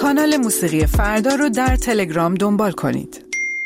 کانال موسیقی فردا رو در تلگرام دنبال کنید.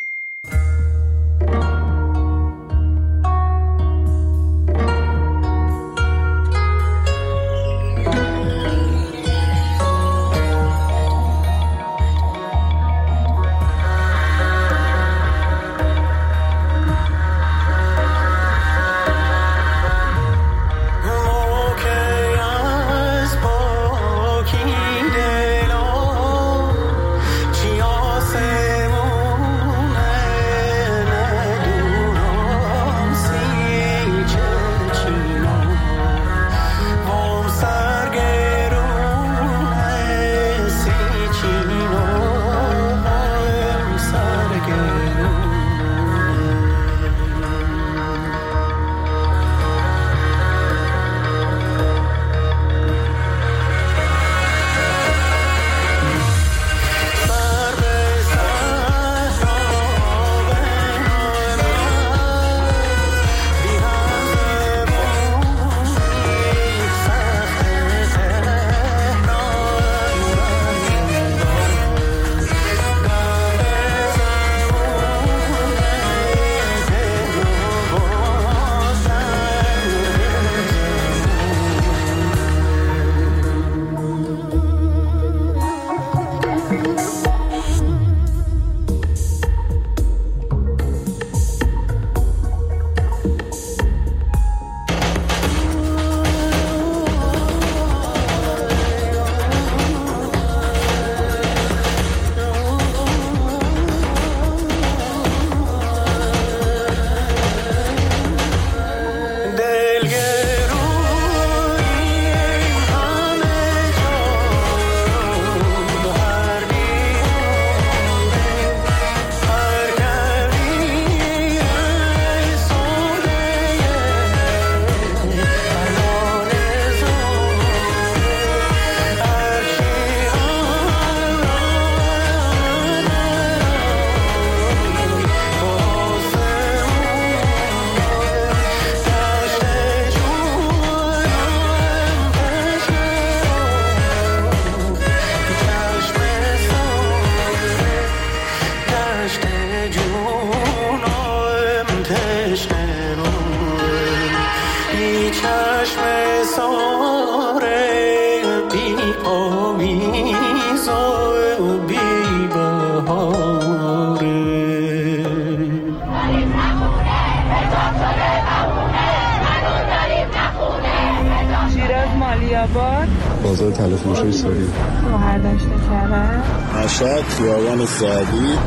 بازار تلفروشی سوری مهرداشت کرد مشهد خیابان سعدی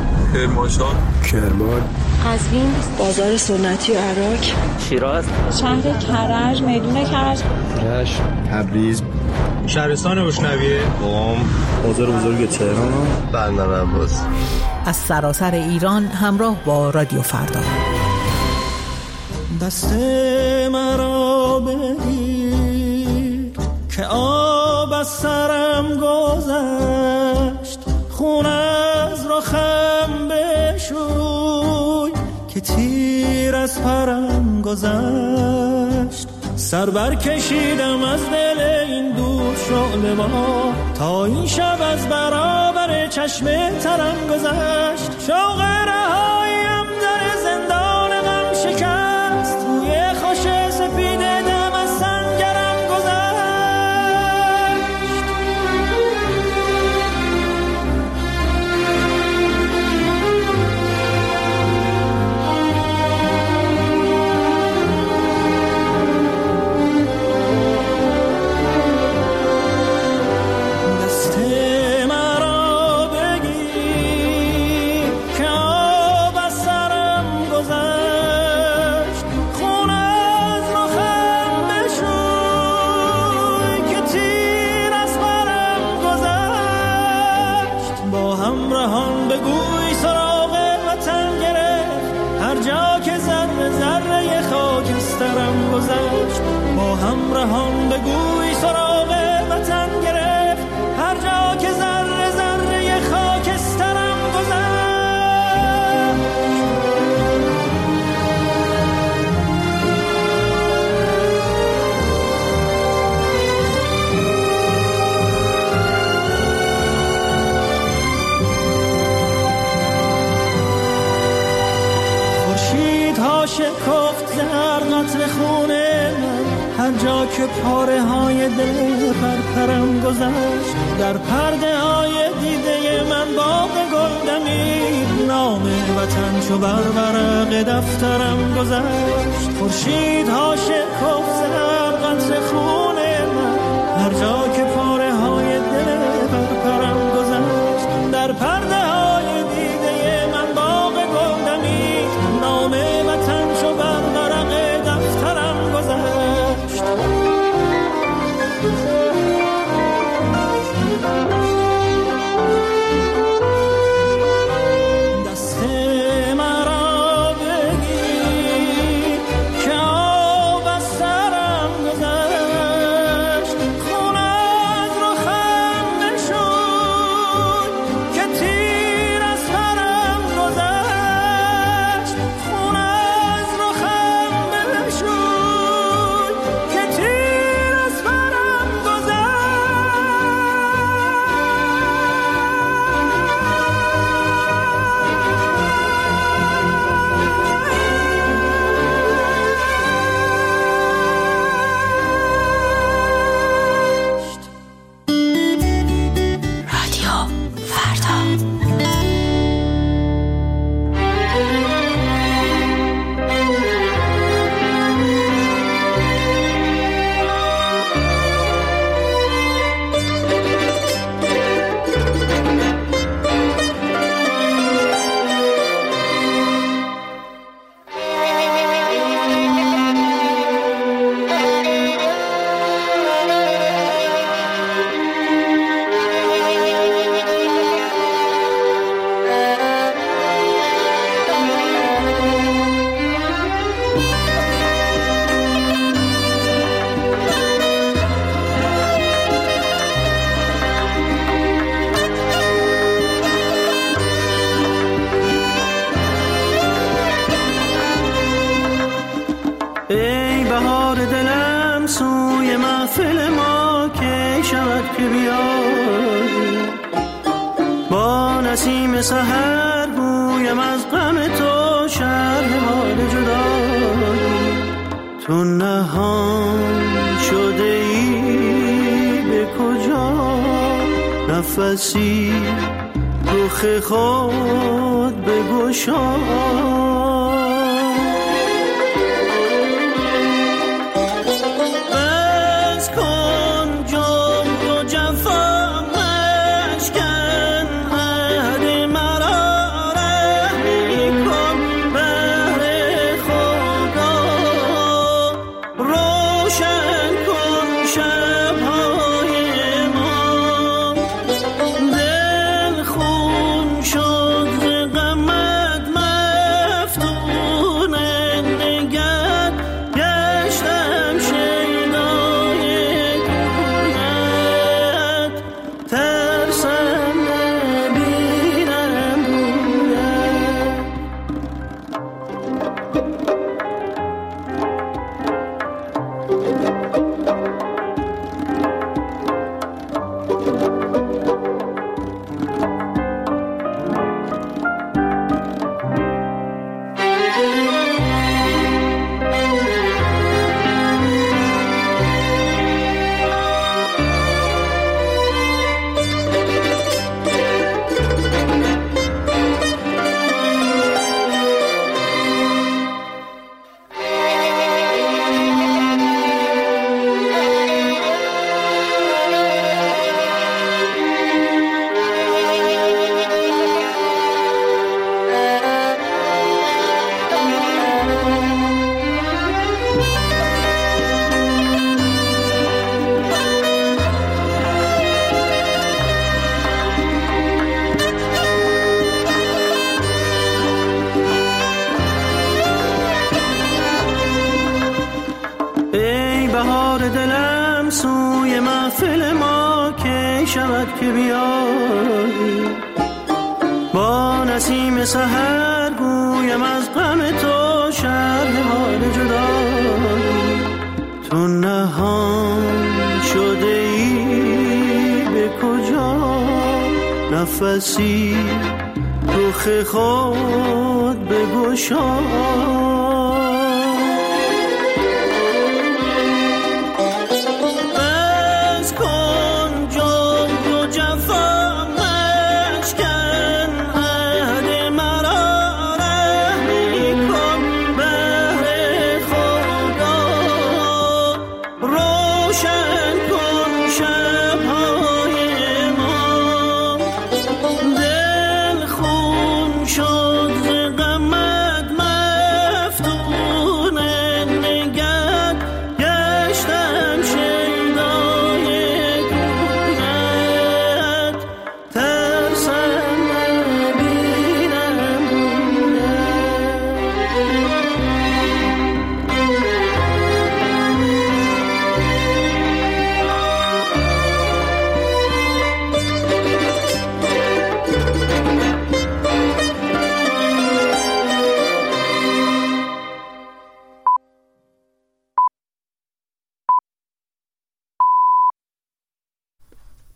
کرمان قزوین بازار سنتی عراق شیراز شهر کرج میدون کرج رشت تبریز شهرستان بشنویه قم بازار بزرگ تهران بندر عباس. از سراسر ایران همراه با رادیو فردا. دست مرا بگیر که آب از سرم گذشت، خون از رخم بشوی که تیر از پرم گذشت. سر بر کشیدم از دل این دور شعله با تا این شب از برابر چشم ترم گذشت. شوق رهاییم در زندان غم شکست، توی خوش سپید دم از سنگرم گذشت. با همراهان بگوی سراغ وطن گرفت، هر جا که ذره ذره خاکسترم گذشت. هر جا که پاره های دل پرپرم گذشت، در پرده های دیده من باغ گل دمید، نام وطن چو بر ورق دفترم گذشت. خورشیدها شکفت ز هر قطره خون من، هر جا که پاره های دل پرپرم گذشت، در پرده های دیده من باغ گل دمید، نام وطن چو بر ورق دفترم گذشت. دست مرا بگیر که آب از سرم گذشت، خون از رخم نشون که تیر از سرم گذشت، خون از رخم نشون که تیر از سرم گذشت. ای بهار دلم سوی محفل ما که شود که بیایی، با نسیم سحر گویم از غم تو شرح حال جدایی. تو نهان شده ای به کجا، نفسی رخ خود بگشا. دلم سوی محفل ما که شود که بیایی، با نسیم سحر گویم از غم تو شرح حال جدایی. تو نهان شده ای به کجا، نفسی رخ خود بگشا.